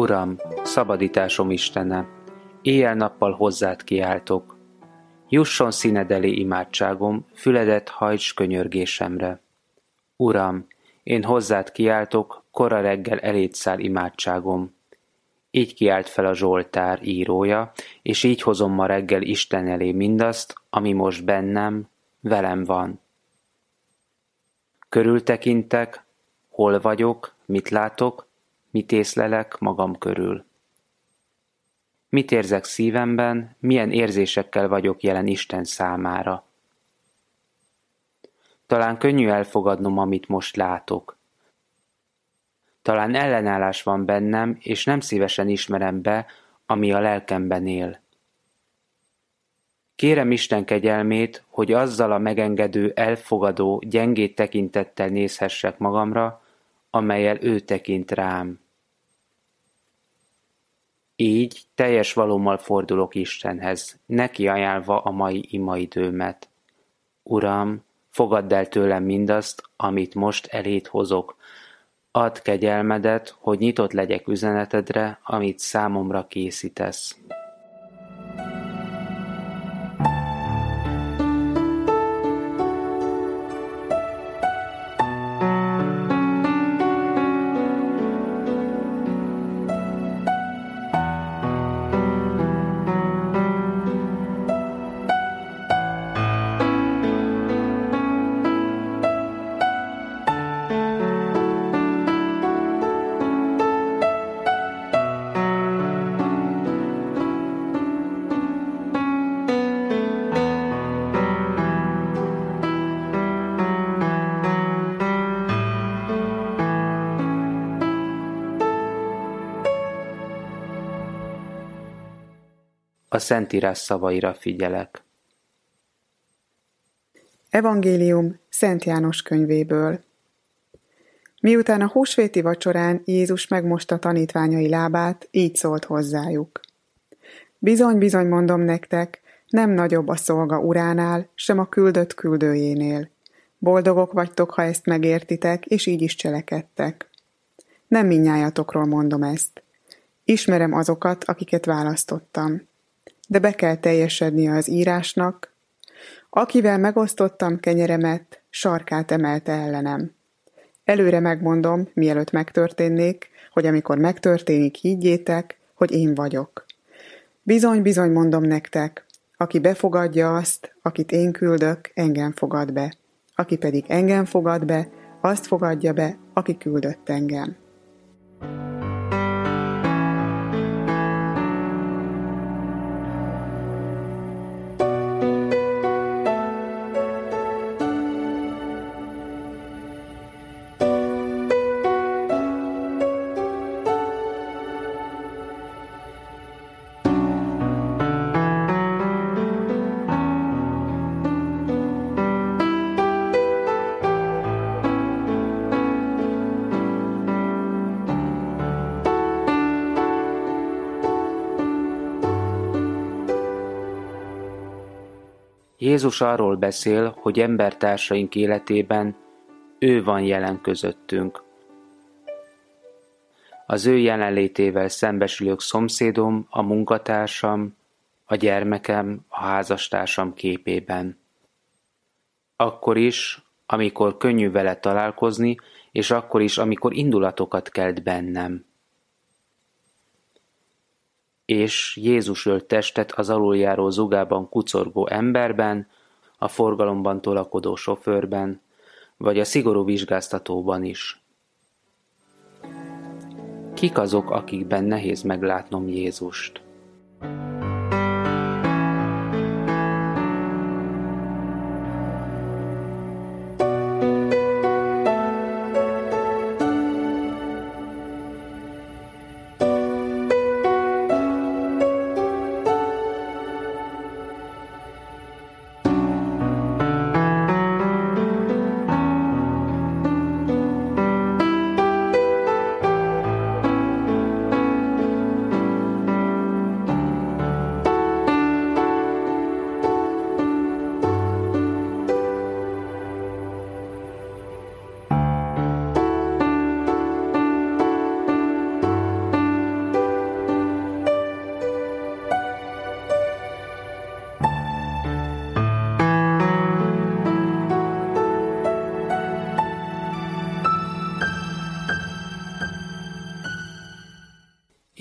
Uram, szabadításom Istene, éjjel-nappal hozzád kiáltok. Jusson színed elé imádságom, füledet hajts könyörgésemre. Uram, én hozzád kiáltok, kora reggel eléd száll imádságom. Így kiált fel a Zsoltár írója, és így hozom ma reggel Isten elé mindazt, ami most bennem, velem van. Körültekintek, hol vagyok, mit látok, mit észlelek magam körül. Mit érzek szívemben, milyen érzésekkel vagyok jelen Isten számára. Talán könnyű elfogadnom, amit most látok. Talán ellenállás van bennem, és nem szívesen ismerem be, ami a lelkemben él. Kérem Isten kegyelmét, hogy azzal a megengedő, elfogadó, gyengét tekintettel nézhessek magamra, amellyel ő tekint rám. Így teljes valómmal fordulok Istenhez, neki ajánlva a mai imaidőmet. Uram, fogadd el tőlem mindazt, amit most eléd hozok. Add kegyelmedet, hogy nyitott legyek üzenetedre, amit számomra készítesz. A Szentírás szavaira figyelek. Evangélium Szent János könyvéből. Miután a húsvéti vacsorán Jézus megmosta tanítványai lábát, így szólt hozzájuk. Bizony, bizony mondom nektek, nem nagyobb a szolga uránál, sem a küldött küldőjénél. Boldogok vagytok, ha ezt megértitek, és így is cselekedtek. Nem mindnyájatokról mondom ezt. Ismerem azokat, akiket választottam. De be kell teljesednie az írásnak. Akivel megosztottam kenyeremet, sarkát emelte ellenem. Előre megmondom, mielőtt megtörténnék, hogy amikor megtörténik, higgyétek, hogy én vagyok. Bizony, bizony mondom nektek, aki befogadja azt, akit én küldök, engem fogad be. Aki pedig engem fogad be, azt fogadja be, aki küldött engem. Jézus arról beszél, hogy embertársaink életében ő van jelen közöttünk. Az ő jelenlétével szembesülök szomszédom, a munkatársam, a gyermekem, a házastársam képében. Akkor is, amikor könnyű vele találkozni, és akkor is, amikor indulatokat kelt bennem. És Jézus ölt testet az aluljáró zugában kucorgó emberben, a forgalomban tolakodó sofőrben, vagy a szigorú vizsgáztatóban is. Kik azok, akikben nehéz meglátnom Jézust?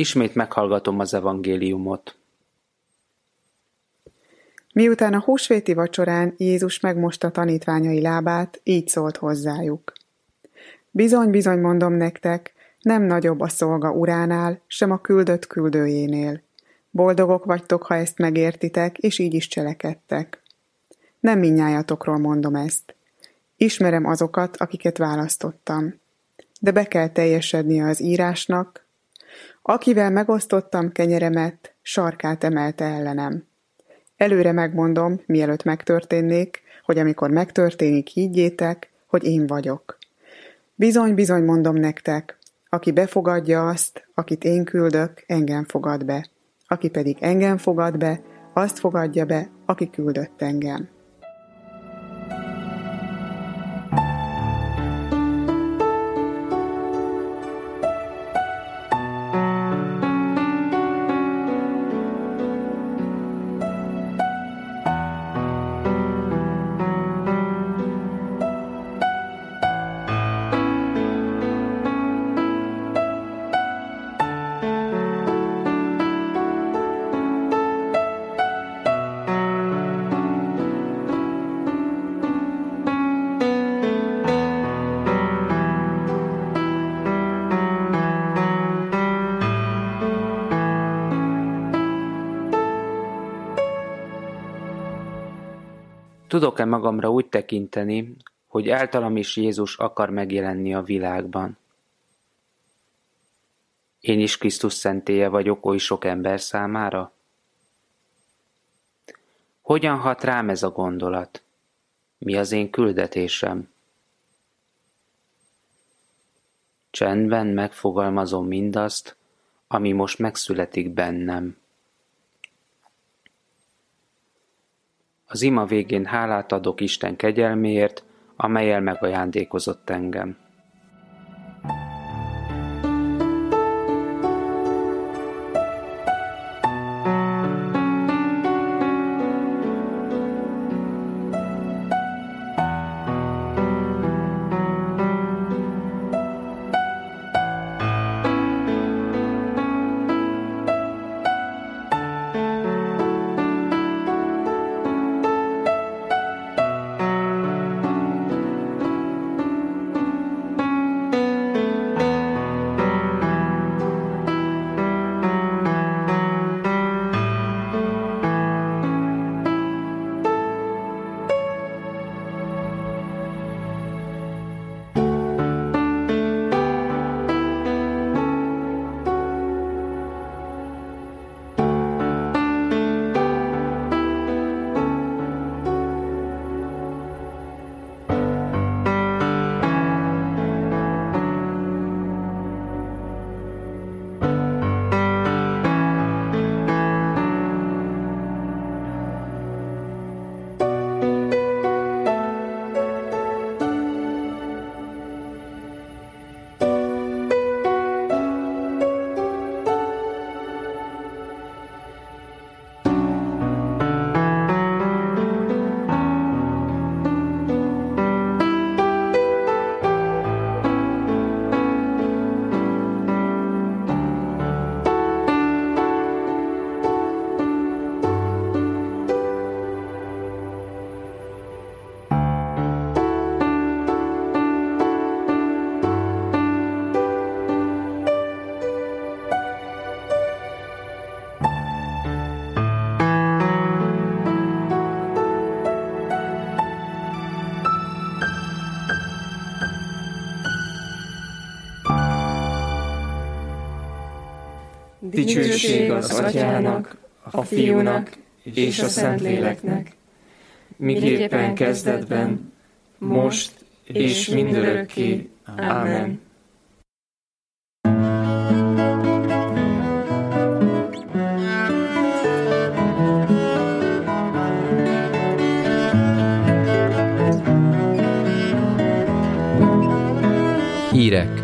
Ismét meghallgatom az evangéliumot. Miután a húsvéti vacsorán Jézus megmosta tanítványai lábát, így szólt hozzájuk. Bizony, bizony mondom nektek, nem nagyobb a szolga uránál, sem a küldött küldőjénél. Boldogok vagytok, ha ezt megértitek, és így is cselekedtek. Nem mindnyájatokról mondom ezt. Ismerem azokat, akiket választottam. De be kell teljesednie az írásnak. Akivel megosztottam kenyeremet, sarkát emelte ellenem. Előre megmondom, mielőtt megtörténnék, hogy amikor megtörténik, higgyétek, hogy én vagyok. Bizony, bizony mondom nektek, aki befogadja azt, akit én küldök, engem fogad be. Aki pedig engem fogad be, azt fogadja be, aki küldött engem. Tudok-e magamra úgy tekinteni, hogy általam is Jézus akar megjelenni a világban? Én is Krisztus szentélye vagyok oly sok ember számára? Hogyan hat rám ez a gondolat? Mi az én küldetésem? Csendben megfogalmazom mindazt, ami most megszületik bennem. Az ima végén hálát adok Isten kegyelméért, amellyel megajándékozott engem. Dicsőség az Atyának, a Fiúnak és a Szentléleknek, miképpen kezdetben, most és mindörökké. Ámen. Hírek.